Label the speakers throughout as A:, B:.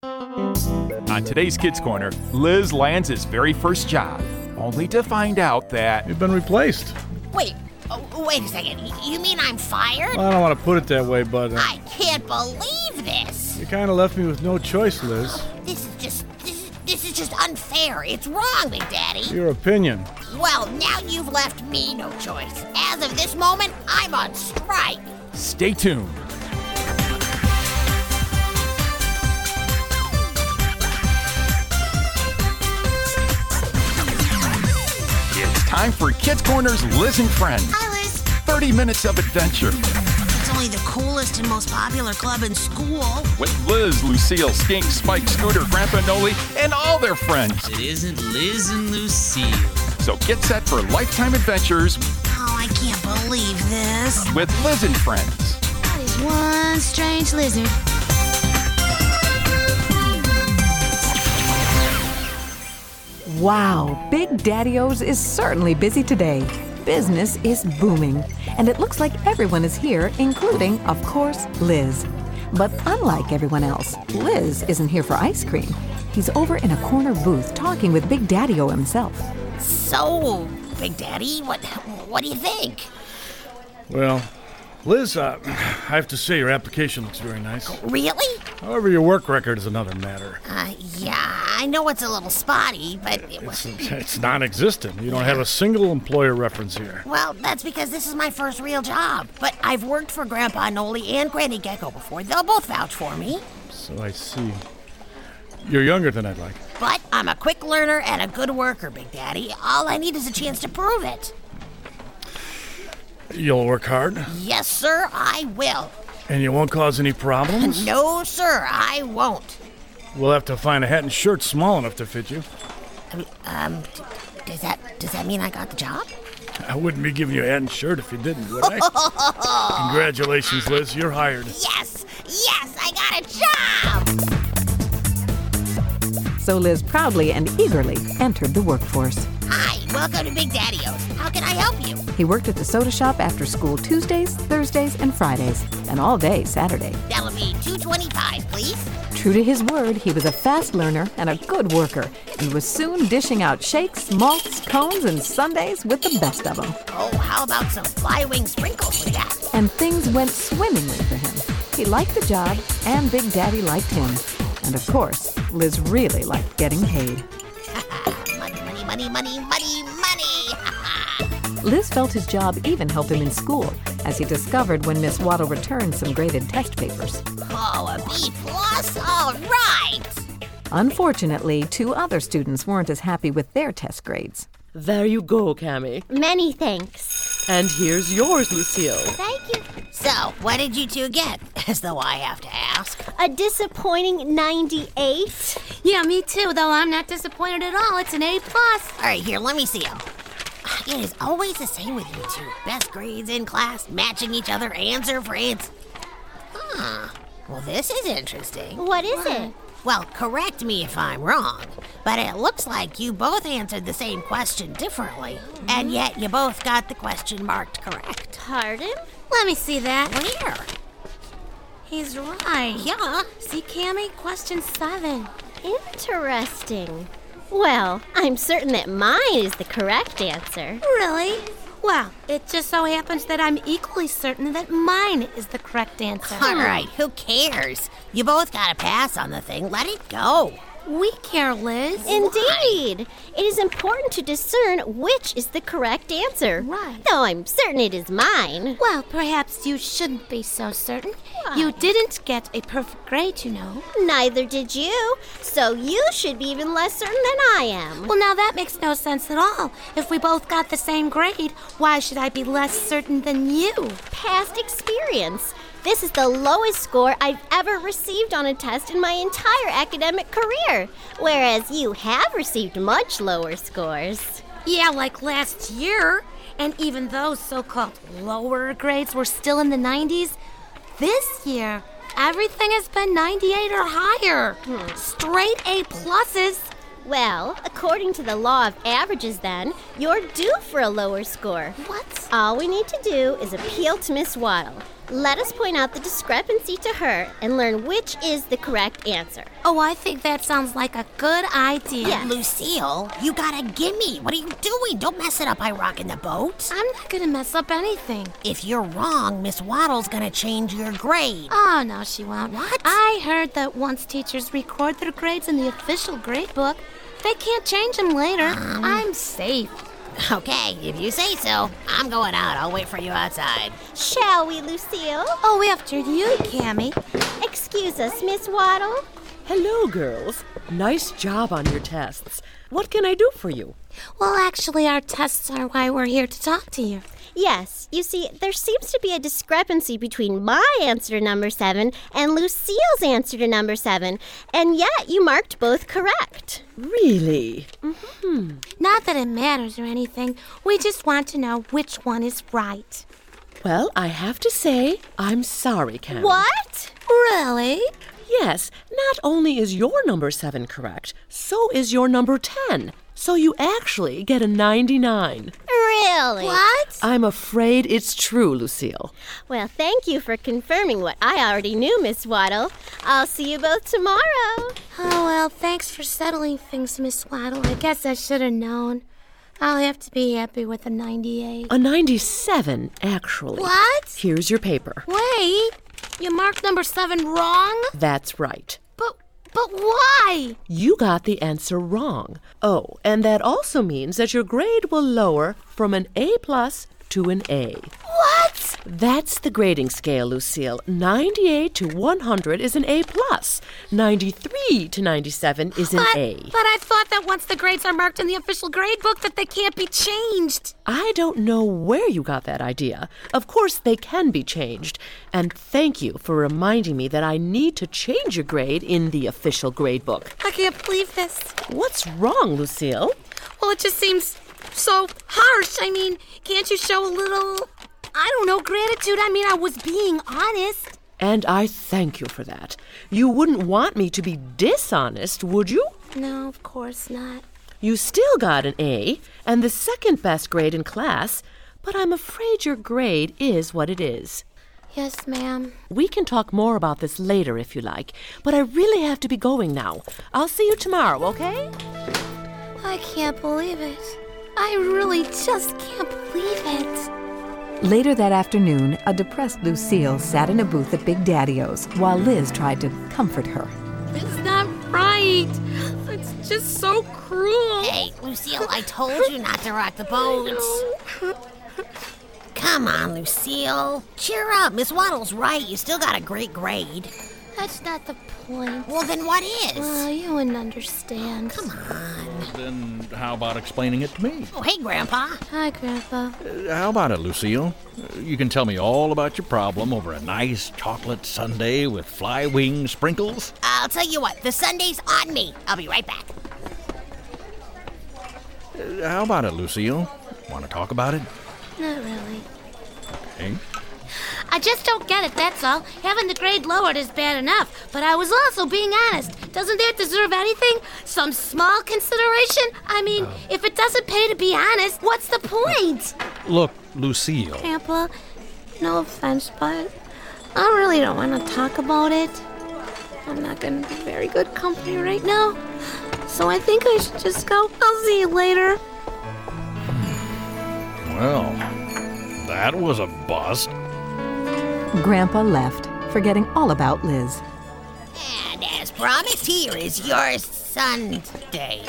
A: On today's Kids Corner, Liz lands his very first job, only to find out that...
B: You've been replaced.
C: Wait a second. You mean I'm fired?
B: Well, I don't want to put it that way, but...
C: I can't believe this.
B: You kind of left me with no choice, Liz.
C: This is just unfair. It's wrong, Big Daddy.
B: Your opinion.
C: Well, now you've left me no choice. As of this moment, I'm on strike.
A: Stay tuned. It's time for Kids Corner's Liz and Friends.
C: Hi, Liz.
A: 30 minutes of adventure.
C: It's only the coolest and most popular club in school.
A: With Liz, Lucille, Skink, Spike, Scooter, Grandpa Noli, and all their friends.
D: It isn't Liz and Lucille.
A: So get set for lifetime adventures
C: Oh, I can't believe this.
A: with Liz and Friends.
C: That is one strange lizard.
E: Wow, Big Daddy-O's is certainly busy today. Business is booming, and it looks like everyone is here, including, of course, Liz. But unlike everyone else, Liz isn't here for ice cream. He's over in a corner booth talking with Big Daddy-O himself.
C: So, Big Daddy, what do you think?
B: Well, Liz, I have to say your application looks very nice.
C: Really?
B: However, your work record is another matter.
C: Yeah, I know it's a little spotty, but
B: It's non-existent. You don't have a single employer reference here.
C: well, that's because this is my first real job. But I've worked for Grandpa Noli and Granny Gecko before. They'll both vouch for me.
B: So I see. You're younger than I'd like.
C: But I'm a quick learner and a good worker, Big Daddy. All I need is a chance to prove it.
B: You'll work hard,
C: Yes, sir, I will.
B: and you won't cause any problems.
C: No, sir, I won't.
B: We'll have to find a hat and shirt small enough to fit you.
C: Does that mean I got the job?
B: I wouldn't be giving you a hat and shirt if you didn't, would I? Congratulations, Liz. You're hired.
C: Yes, I got a job!
E: So Liz proudly and eagerly entered the workforce.
C: Hi, welcome to Big Daddy-O's. How can I help you?
E: He worked at the soda shop after school Tuesdays, Thursdays, and Fridays, and all day Saturday.
C: That'll be $2.25, please.
E: True to his word, he was a fast learner and a good worker, and was soon dishing out shakes, malts, cones, and sundaes with the best of them.
C: Oh, how about some fly-wing sprinkles with that?
E: And things went swimmingly for him. He liked the job, and Big Daddy liked him. And of course, Liz really liked getting paid.
C: Money.
E: Liz felt his job even helped him in school, as he discovered when Miss Waddle returned some graded test papers.
C: Oh, a B+? All right!
E: Unfortunately, 2 other students weren't as happy with their test grades.
F: There you go, Cammy.
G: Many thanks.
F: And here's yours, Lucille.
G: Thank you.
C: So, what did you two get? As though I have to ask.
G: A disappointing 98.
H: Yeah, me too, though I'm not disappointed at all. It's an A+.
C: All right, here, let me see them. It is always the same with you two. Best grades in class, matching each other, answer for answer. Well, this is interesting.
G: What is it?
C: Well, correct me if I'm wrong, but it looks like you both answered the same question differently, and yet you both got the question marked correct.
G: Pardon?
H: Let me see that.
C: Where?
H: He's right.
C: Yeah.
H: See, Cammy? Question 7.
G: Interesting. Well, I'm certain that mine is the correct answer.
H: Really? Well, it just so happens that I'm equally certain that mine is the correct answer.
C: All right, who cares? You both got a pass on the thing. Let it go.
H: We care, Liz.
G: Indeed. It is important to discern which is the correct answer.
H: Right.
G: Though I'm certain it is mine.
H: Well, perhaps you shouldn't be so certain.
G: Why?
H: You didn't get a perfect grade, you know.
G: Neither did you. So you should be even less certain than I am.
H: Well, now that makes no sense at all. If we both got the same grade, why should I be less certain than you?
G: Past experience. This is the lowest score I've ever received on a test in my entire academic career, whereas you have received much lower scores.
H: Yeah, like last year. And even those so-called lower grades were still in the 90s, this year, everything has been 98 or higher. Straight A+.
G: Well, according to the law of averages then, you're due for a lower score.
H: What?
G: All we need to do is appeal to Miss Waddle. Let us point out the discrepancy to her and learn which is the correct answer.
H: Oh, I think that sounds like a good idea.
G: Yeah.
C: Lucille, you got a gimme. What are you doing? Don't mess it up by rocking the boat.
H: I'm not gonna mess up anything.
C: If you're wrong, Miss Waddle's gonna change your grade.
H: Oh, no, she won't.
C: What?
H: I heard that once teachers record their grades in the official grade book, they can't change them later. I'm safe.
C: Okay, if you say so. I'm going out. I'll wait for you outside.
G: Shall we, Lucille?
H: Oh, after you, Cammy.
G: Excuse us, Miss Waddle.
F: Hello, girls. Nice job on your tests. What can I do for you?
H: Well, actually, our tests are why we're here to talk to you.
G: Yes, you see, there seems to be a discrepancy between my answer to number 7 and Lucille's answer to number 7, and yet you marked both correct.
F: Really?
H: Not that it matters or anything. We just want to know which one is right.
F: Well, I have to say, I'm sorry, Cammy.
G: What?
H: Really?
F: Yes, not only is your number 7 correct, so is your number 10. So you actually get a 99.
G: Really?
H: What?
F: I'm afraid it's true, Lucille.
G: Well, thank you for confirming what I already knew, Miss Waddle. I'll see you both tomorrow.
H: Oh, well, thanks for settling things, Miss Waddle. I guess I should have known. I'll have to be happy with a 98.
F: A 97, actually.
H: What?
F: Here's your paper.
H: Wait, you marked number 7 wrong?
F: That's right.
H: But why?
F: You got the answer wrong. Oh, and that also means that your grade will lower from an A+ to an A.
H: What?
F: That's the grading scale, Lucille. 98 to 100 is an A+. 93 to 97 is an A.
H: But I thought that once the grades are marked in the official grade book that they can't be changed.
F: I don't know where you got that idea. Of course, they can be changed. And thank you for reminding me that I need to change your grade in the official grade book.
H: I can't believe this.
F: What's wrong, Lucille?
H: Well, it just seems so harsh. I mean, can't you show a little, gratitude? I mean, I was being honest.
F: And I thank you for that. You wouldn't want me to be dishonest, would you?
H: No, of course not.
F: You still got an A and the second best grade in class, but I'm afraid your grade is what it is.
H: Yes, ma'am.
F: We can talk more about this later if you like, but I really have to be going now. I'll see you tomorrow, okay?
H: I can't believe it. I really just can't believe it.
E: Later that afternoon, a depressed Lucille sat in a booth at Big Daddy-O's while Liz tried to comfort her.
H: It's not right. It's just so cruel.
C: Hey, Lucille, I told you not to rock the boat. Come on, Lucille. Cheer up. Miss Waddle's right. You still got a great grade.
H: That's not the point.
C: Well, then what is?
H: Oh, you wouldn't understand.
C: Come on.
B: Then how about explaining it to me?
C: Oh, hey, Grandpa.
H: Hi, Grandpa.
B: How about it, Lucille? You can tell me all about your problem over a nice chocolate sundae with fly wing sprinkles.
C: I'll tell you what. The Sunday's on me. I'll be right back.
B: How about it, Lucille? Want to talk about it?
H: Not really.
B: Okay.
H: I just don't get it, that's all. Having the grade lowered is bad enough, but I was also being honest. Doesn't that deserve anything? Some small consideration? I mean, if it doesn't pay to be honest, what's the point?
B: Look, Lucille.
H: Grandpa, no offense, but I really don't want to talk about it. I'm not going to be very good company right now, so I think I should just go. I'll see you later.
B: Well, that was a bust.
E: Grandpa left, forgetting all about Liz.
C: And as promised, here is your Sunday.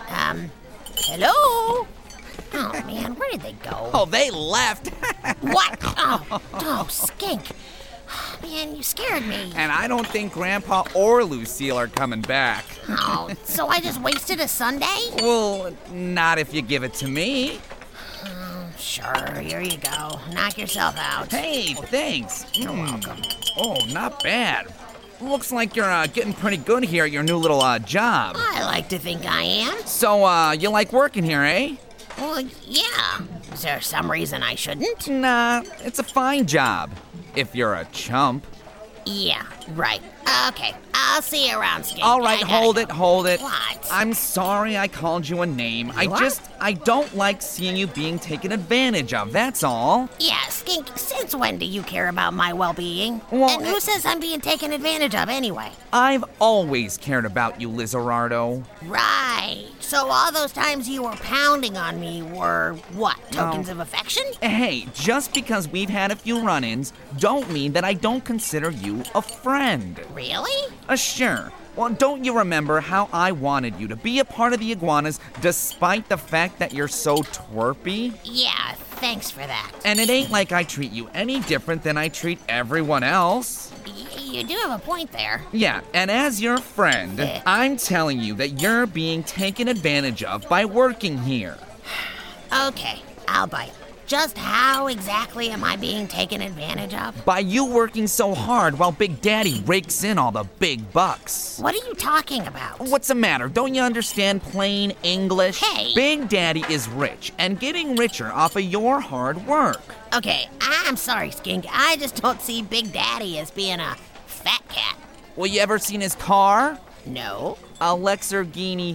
C: Hello? Oh, man, where did they go?
I: Oh, they left.
C: What? Oh, skink. Man, you scared me.
I: And I don't think Grandpa or Lucille are coming back.
C: Oh, so I just wasted a Sunday?
I: Well, not if you give it to me.
C: Sure, here you go. Knock yourself out.
I: Hey, thanks.
C: You're welcome.
I: Oh, not bad. Looks like you're getting pretty good here at your new little job.
C: I like to think I am.
I: So, you like working here, eh?
C: Well, yeah. Is there some reason I shouldn't?
I: Nah, it's a fine job. If you're a chump.
C: Yeah, right. Okay, I'll see you around, Skink.
I: All right,
C: I gotta
I: hold
C: go.
I: it, hold it.
C: What?
I: I'm sorry I called you a name. I don't like seeing you being taken advantage of, that's all.
C: Yeah, Skink, since when do you care about my well-being?
I: Well,
C: and who says I'm being taken advantage of anyway?
I: I've always cared about you, Lizardo.
C: Right. So all those times you were pounding on me were, what, tokens of affection?
I: Hey, just because we've had a few run-ins, don't mean that I don't consider you a friend.
C: Really?
I: Sure. Well, don't you remember how I wanted you to be a part of the iguanas despite the fact that you're so twerpy?
C: Yeah, thanks for that.
I: And it ain't like I treat you any different than I treat everyone else.
C: You do have a point there.
I: Yeah, and as your friend, I'm telling you that you're being taken advantage of by working here.
C: Okay, I'll bite. Just how exactly am I being taken advantage of?
I: By you working so hard while Big Daddy rakes in all the big bucks.
C: What are you talking about?
I: What's the matter? Don't you understand plain English?
C: Hey!
I: Big Daddy is rich and getting richer off of your hard work.
C: Okay, I'm sorry, Skink. I just don't see Big Daddy as being a fat cat.
I: Well, you ever seen his car?
C: No.
I: A Lamborghini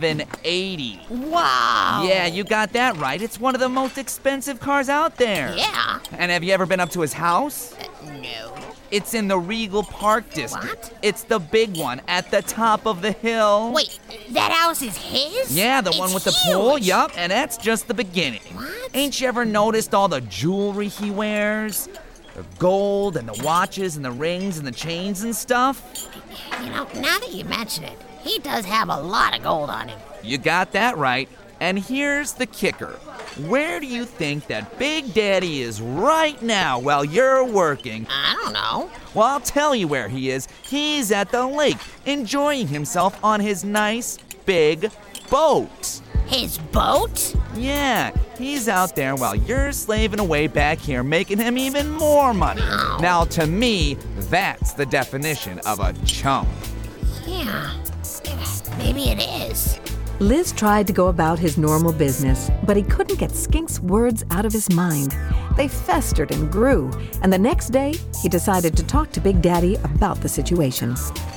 I: 780.
C: Wow.
I: Yeah, you got that right. It's one of the most expensive cars out there.
C: Yeah.
I: And have you ever been up to his house?
C: No.
I: It's in the Regal Park District.
C: What?
I: It's the big one at the top of the hill.
C: Wait, that house is his?
I: Yeah, the
C: It's
I: one with the
C: huge.
I: pool. Yup, and that's just the beginning.
C: What?
I: Ain't you ever noticed all the jewelry he wears? The gold and the watches and the rings and the chains and stuff?
C: You know, now that you mention it, he does have a lot of gold on him.
I: You got that right. And here's the kicker. Where do you think that Big Daddy is right now while you're working?
C: I don't know.
I: Well, I'll tell you where he is. He's at the lake, enjoying himself on his nice, big boat.
C: His boat?
I: Yeah, he's out there while you're slaving away back here, making him even more money.
C: Oh.
I: Now, to me, that's the definition of a chump.
C: Yeah. Maybe it is.
E: Liz tried to go about his normal business, but he couldn't get Skink's words out of his mind. They festered and grew, and the next day, he decided to talk to Big Daddy about the situation.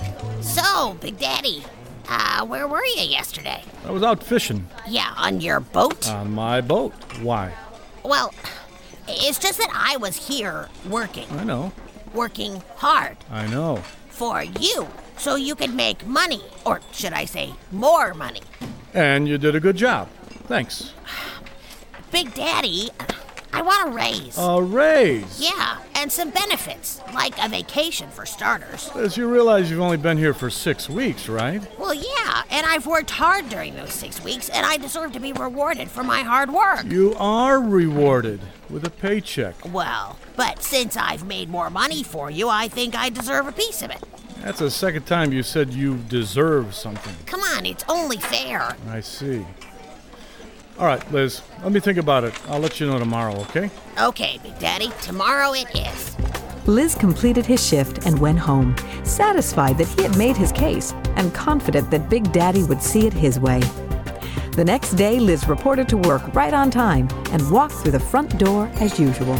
C: So, Big Daddy, where were you yesterday?
B: I was out fishing
C: Yeah, on your boat?
B: on my boat. Why?
C: Well, it's just that I was here working.
B: I know.
C: Working hard
B: I know.
C: for you, so you could make money. Or should I say, more money.
B: And you did a good job. Thanks.
C: Big Daddy, I want a raise.
B: A raise?
C: Yeah, and some benefits, like a vacation for starters.
B: As you realize you've only been here for 6 weeks, right?
C: Well, yeah, and I've worked hard during those 6 weeks, and I deserve to be rewarded for my hard work.
B: You are rewarded with a paycheck.
C: Well, but since I've made more money for you, I think I deserve a piece of it.
B: That's the second time you said you deserve something.
C: Come on, it's only fair.
B: I see. All right, Liz, let me think about it. I'll let you know tomorrow, okay?
C: Okay, Big Daddy, tomorrow it is.
E: Liz completed his shift and went home, satisfied that he had made his case and confident that Big Daddy would see it his way. The next day, Liz reported to work right on time and walked through the front door as usual.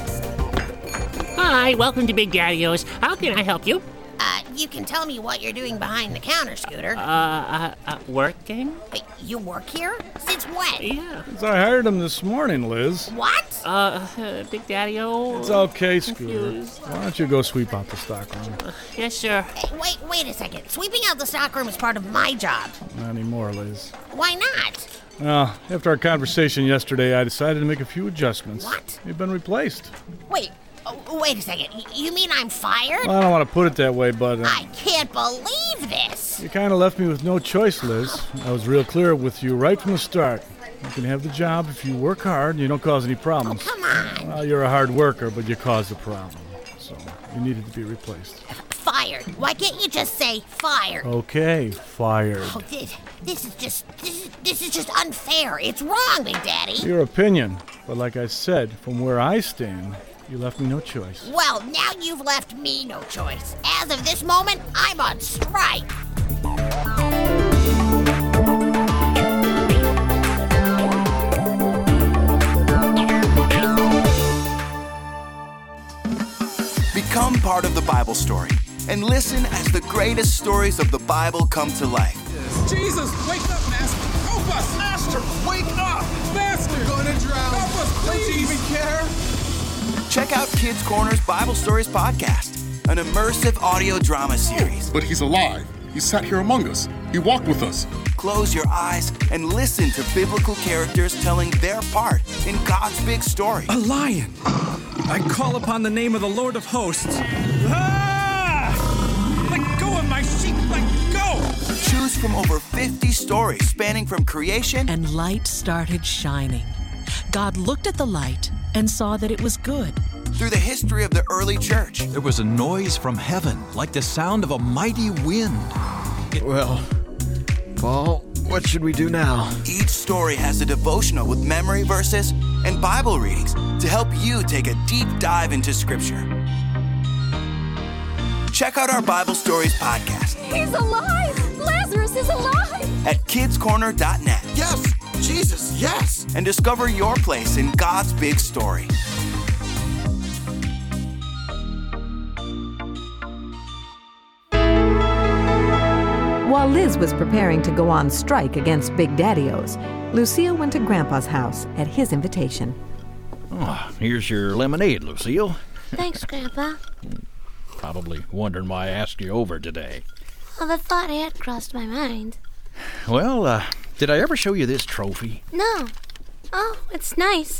J: Hi, welcome to Big Daddy-O's. How can I help you?
C: You can tell me what you're doing behind the counter, Scooter.
J: Working?
C: Wait, you work here? Since when?
J: Yeah.
B: Since I hired him this morning, Liz.
C: What?
J: Big Daddy-O?
B: It's okay, Scooter.
J: Confused.
B: Why don't you go sweep out the stockroom?
J: Yes, sir.
C: Hey, wait a second. Sweeping out the stockroom is part of my job.
B: Not anymore, Liz.
C: Why not?
B: Well, after our conversation yesterday, I decided to make a few adjustments.
C: What?
B: You've been replaced.
C: Wait a second. You mean I'm fired?
B: Well, I don't want to put it that way, but
C: I can't believe this.
B: you kind of left me with no choice, Liz. I was real clear with you right from the start. You can have the job if you work hard and you don't cause any problems.
C: Come on.
B: Well, you're a hard worker, but you caused a problem. So you needed to be replaced.
C: Fired. Why can't you just say fired?
B: Okay, fired.
C: Oh, this is just unfair. It's wrong, Big Daddy.
B: Your opinion. But like I said, from where I stand, you left me no choice.
C: Well, now you've left me no choice. As of this moment, I'm on strike.
K: Become part of the Bible story and listen as the greatest stories of the Bible come to life.
L: Jesus, wake up, Master! Help us! Master, wake up! Master! We're gonna drown! Help us, please! Don't you even care?
K: Check out Kids Corner's Bible Stories podcast, an immersive audio drama series.
M: But he's alive. He sat here among us. He walked with us.
K: Close your eyes and listen to biblical characters telling their part in God's big story.
L: A lion! I call upon the name of the Lord of Hosts. Ah! Let go of my sheep! Let go!
K: Choose from over 50 stories spanning from creation.
N: And light started shining. God looked at the light and saw that it was good.
K: Through the history of the early church.
O: There was a noise from heaven, like the sound of a mighty wind.
P: Well, Paul, what should we do now?
K: Each story has a devotional with memory verses and Bible readings to help you take a deep dive into Scripture. Check out our Bible Stories podcast.
Q: He's alive! Lazarus is alive!
K: At kidscorner.net.
L: Yes! Jesus, yes!
K: And discover your place in God's big story.
E: While Liz was preparing to go on strike against Big Daddy-O's, Lucille went to Grandpa's house at his invitation.
B: Oh, here's your lemonade, Lucille.
H: Thanks, Grandpa.
B: Probably wondering why I asked you over today.
H: Well, the thought had crossed my mind.
B: Well, did I ever show you this trophy?
H: No. Oh, it's nice.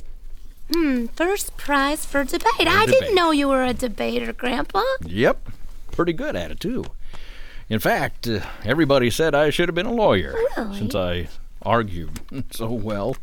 H: First prize for debate. I didn't know you were a debater, Grandpa.
B: Yep. Pretty good at it, too. In fact, everybody said I should have been a lawyer.
H: Really?
B: Since I argued so well.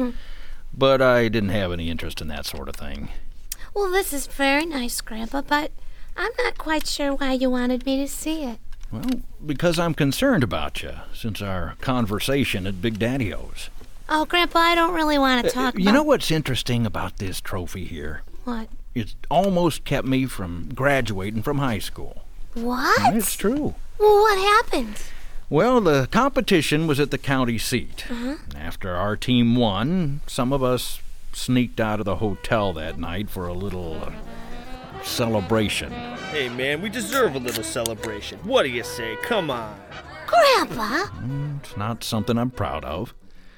B: But I didn't have any interest in that sort of thing.
H: Well, this is very nice, Grandpa, but I'm not quite sure why you wanted me to see it.
B: Well, because I'm concerned about you since our conversation at Big Daddy-O's.
H: Oh, Grandpa, I don't really want to talk about...
B: You know what's interesting about this trophy here?
H: What?
B: It almost kept me from graduating from high school.
H: What?
B: It's true.
H: Well, what happened?
B: Well, the competition was at the county seat.
H: Uh-huh.
B: After our team won, some of us sneaked out of the hotel that night for a little celebration.
R: Hey, man, we deserve a little celebration. What do you say? Come on.
H: Grandpa?
B: It's not something I'm proud of.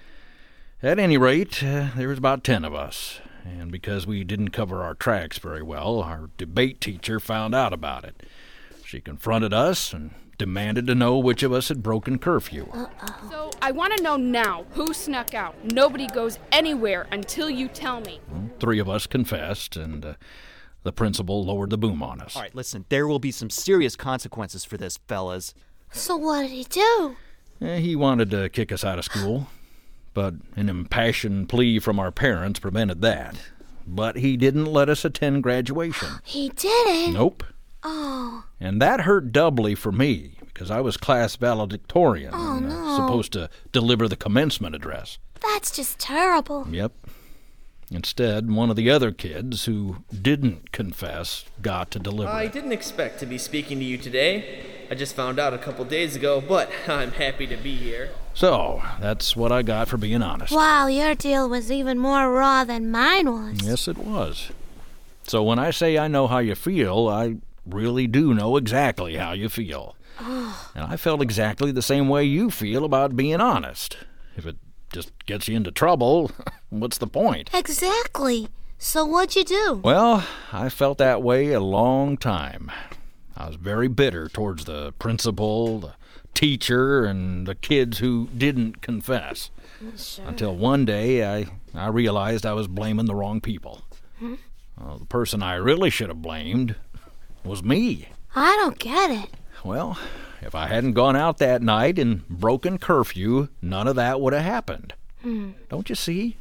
B: At any rate, there was about 10 of us. And because we didn't cover our tracks very well, our debate teacher found out about it. She confronted us and demanded to know which of us had broken curfew.
Q: So I want to know now who snuck out. Nobody goes anywhere until you tell me.
B: 3 of us confessed, and the principal lowered the boom on us.
S: All right, listen, there will be some serious consequences for this, fellas.
H: So what did he do?
B: He wanted to kick us out of school, but an impassioned plea from our parents prevented that. But he didn't let us attend graduation.
H: He didn't?
B: Nope.
H: Oh.
B: And that hurt doubly for me, because I was class valedictorian
H: and no.
B: supposed to deliver the commencement address.
H: That's just terrible.
B: Yep. Instead, one of the other kids who didn't confess got to deliver.
R: I didn't expect to be speaking to you today. I just found out a couple days ago, but I'm happy to be here.
B: So, that's what I got for being honest.
H: Wow, your deal was even more raw than mine was.
B: Yes, it was. So when I say I know how you feel, I really do know exactly how you feel. And I felt exactly the same way you feel about being honest. If it just gets you into trouble, what's the point?
H: Exactly. So what'd you do?
B: Well, I felt that way a long time. I was very bitter towards the principal, the teacher, and the kids who didn't confess.
H: Sure.
B: Until one day I realized I was blaming the wrong people. The person I really should have blamed was me.
H: I don't get it.
B: Well, if I hadn't gone out that night and broken curfew, none of that would have happened. Don't you see?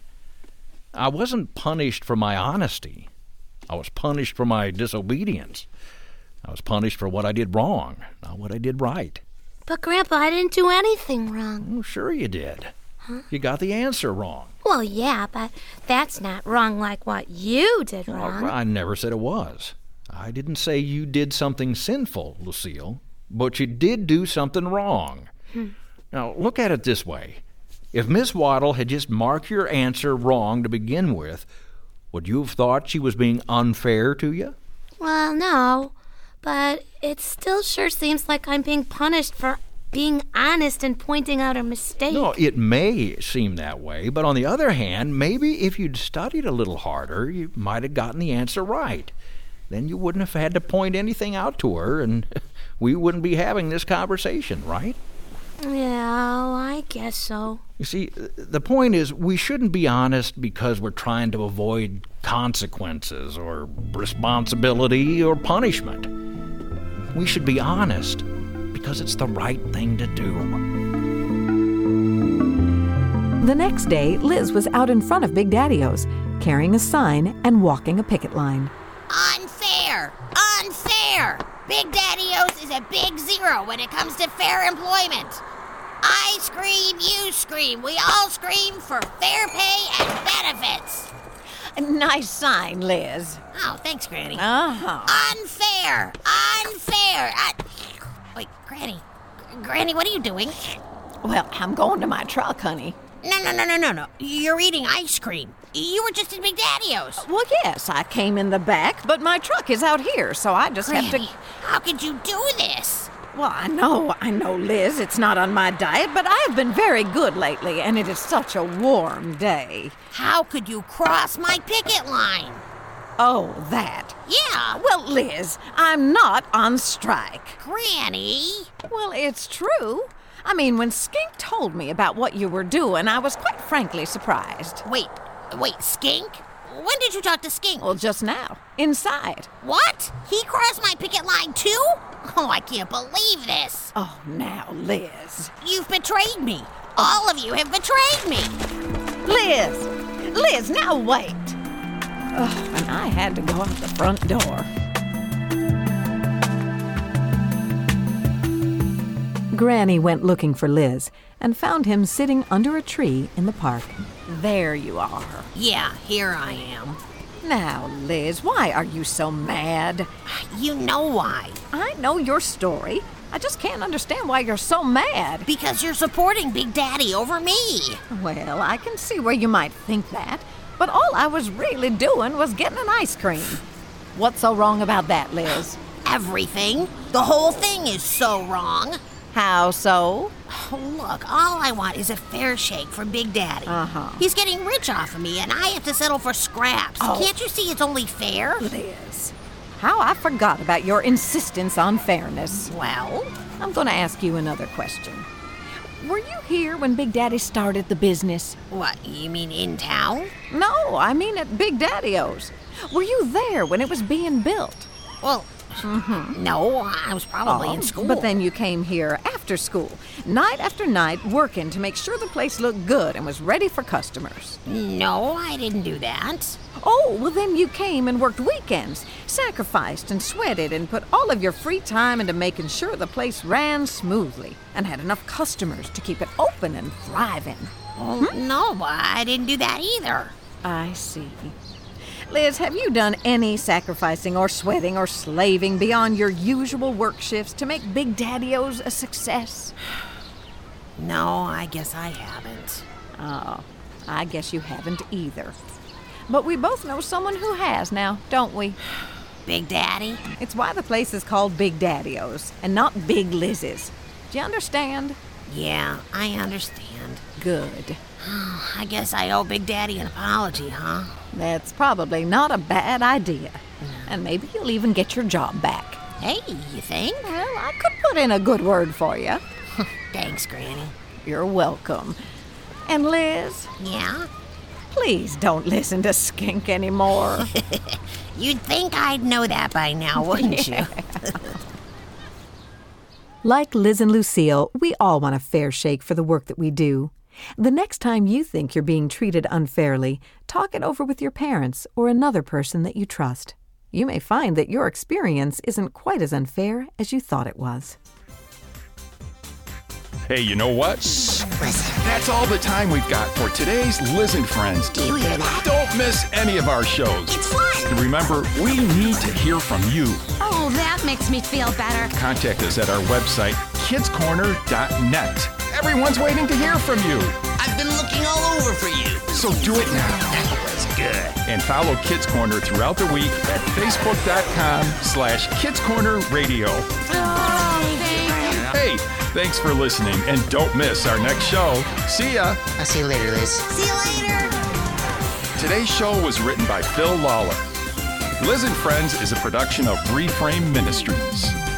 B: I wasn't punished for my honesty. I was punished for my disobedience. I was punished for what I did wrong, not what I did right.
H: But, Grandpa, I didn't do anything wrong.
B: Oh, sure you did. You got the answer wrong.
H: Well, yeah, but that's not wrong like what you did wrong.
B: I never said it was. I didn't say you did something sinful, Lucille, but you did do something wrong. Now, look at it this way. If Miss Waddle had just marked your answer wrong to begin with, would you have thought she was being unfair to you?
H: Well, no. But it still sure seems like I'm being punished for being honest and pointing out a mistake.
B: No, it may seem that way, but on the other hand, maybe if you'd studied a little harder, you might have gotten the answer right. Then you wouldn't have had to point anything out to her, and we wouldn't be having this conversation, right?
H: Yeah, I guess so.
B: You see, the point is, we shouldn't be honest because we're trying to avoid consequences or responsibility or punishment. We should be honest because it's the right thing to do.
E: The next day, Liz was out in front of Big Daddy-O's, carrying a sign and walking a picket line.
C: Unfair! Unfair! Big Daddy-O's is a big zero when it comes to fair employment. I scream, you scream, we all scream for fair pay and benefits.
E: A nice sign, Liz.
C: Oh, thanks, Granny.
E: Uh-huh.
C: Unfair! Unfair! Wait, Granny, what are you doing?
E: Well, I'm going to my truck, honey.
C: No. You're eating ice cream. You were just in Big Daddy-O's.
E: Well, yes, I came in the back, but my truck is out here, so I just have to...
C: How could you do this?
E: Well, I know, Liz, it's not on my diet, but I have been very good lately, and it is such a warm day.
C: How could you cross my picket line?
E: Oh, that.
C: Yeah.
E: Well, Liz, I'm not on strike.
C: Granny.
E: Well, it's true. I mean, when Skink told me about what you were doing, I was quite frankly surprised.
C: Wait, Skink? When did you talk to Skink?
E: Well, just now. Inside.
C: What? He crossed my picket line too? Oh, I can't believe this.
E: Oh, now, Liz.
C: You've betrayed me. All of you have betrayed me.
E: Liz, now wait. Oh, and I had to go out the front door. Granny went looking for Liz and found him sitting under a tree in the park. There you are.
C: Yeah, here I am.
E: Now, Liz, why are you so mad?
C: You know why.
E: I know your story. I just can't understand why you're so mad.
C: Because you're supporting Big Daddy over me.
E: Well, I can see where you might think that, but all I was really doing was getting an ice cream. What's so wrong about that, Liz?
C: Everything. The whole thing is so wrong.
E: How so?
C: Oh, look, all I want is a fair shake from Big Daddy.
E: Uh-huh.
C: He's getting rich off of me, and I have to settle for scraps.
E: Oh.
C: Can't you see it's only fair?
E: Liz, how I forgot about your insistence on fairness.
C: Well?
E: I'm going to ask you another question. Were you here when Big Daddy started the business?
C: What, you mean in town?
E: No, I mean at Big Daddy-O's. Were you there when it was being built?
C: Well... No, I was probably in school.
E: But then you came here after school, night after night, working to make sure the place looked good and was ready for customers.
C: No, I didn't do that.
E: Oh, well then you came and worked weekends, sacrificed and sweated and put all of your free time into making sure the place ran smoothly and had enough customers to keep it open and thriving.
C: No, I didn't do that either.
E: I see. Liz, have you done any sacrificing or sweating or slaving beyond your usual work shifts to make Big Daddy-O's a success?
C: No, I guess I haven't.
E: Oh, I guess you haven't either. But we both know someone who has now, don't we?
C: Big Daddy?
E: It's why the place is called Big Daddy-O's and not Big Liz's. Do you understand?
C: Yeah, I understand.
E: Good.
C: I guess I owe Big Daddy an apology, huh?
E: That's probably not a bad idea. And maybe you'll even get your job back.
C: Hey, you think?
E: Well, I could put in a good word for you.
C: Thanks, Granny.
E: You're welcome. And Liz?
C: Yeah?
E: Please don't listen to Skink anymore.
C: You'd think I'd know that by now, wouldn't you?
E: Like Liz and Lucille, we all want a fair shake for the work that we do. The next time you think you're being treated unfairly, talk it over with your parents or another person that you trust. You may find that your experience isn't quite as unfair as you thought it was.
A: Hey, you know what? That's all the time we've got for today's Liz and Friends.
C: Do you hear that?
A: Don't miss any of our shows.
C: It's fun.
A: And remember, we need to hear from you.
H: Oh, that makes me feel better.
A: Contact us at our website, kidscorner.net. Everyone's waiting to hear from you.
D: I've been looking all over for you.
A: So do it now.
D: That was good.
A: And follow Kids Corner throughout the week at facebook.com/Kids Corner Radio. Hey, thanks for listening, and don't miss our next show. See ya.
D: I'll see you later, Liz.
C: See you later.
A: Today's show was written by Phil Lawler. Liz and Friends is a production of Reframe Ministries.